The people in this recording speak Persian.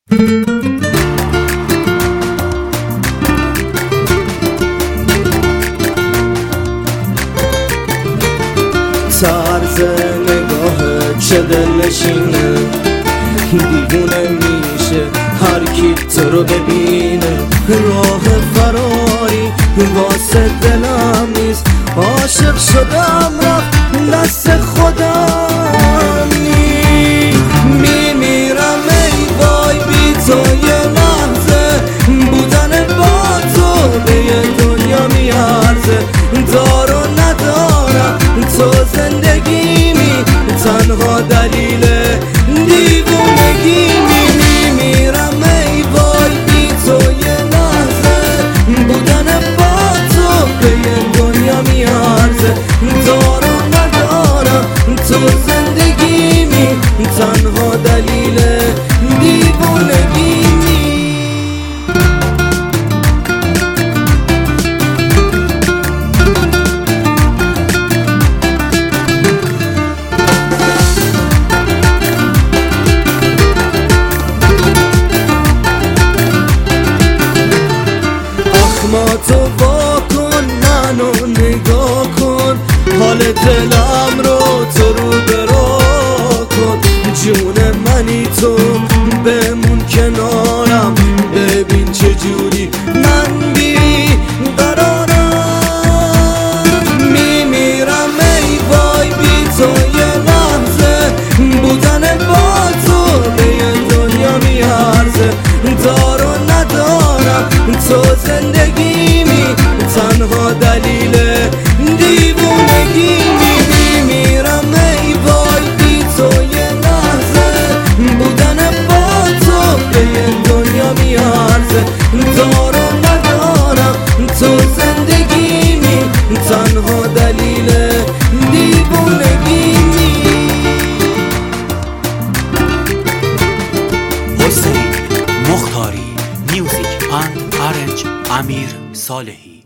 طرز نگاهت چه دلنشینه، دیوونه میشه هر کی تو رو ببینه. راه فراری واسه دلم نیست، عاشق شدم رفت دست خودم نیست. میمیرم ای وای بی تو یه لحظه، بودن با تو به یه دنیا میارزه. دارو ندارم تو زندگیمی، تنها دلیل دیوونگیمی. میمیرم ای وای بی تو یه لحظه، بودن با تو به یه دنیا میارزه. دارو ندارم تو زندگیمی، تنها دلیل دیوونگیمی. ما تو وا کن، منو نگاه کن، حال دلم رو تو رو برا کن. جون منی تو بمون کنارم، ببین چجوری من بی قرارم. میمیرم ای وای بی تو یه لحظه، بودن با تو به یه دنیا میارزه. دارو ندارم تو زندگیمی، تنها دلیل دیوونگیمی. میمیرم ای وای بی تو یه لحظه، بودن با تو به یه دنیا میارزه. دارو ندارم تو زندگیمی، تنها دلیل دیوونگیمی. حسین مختاری، میوزیک اند آرنج امیر صالحی.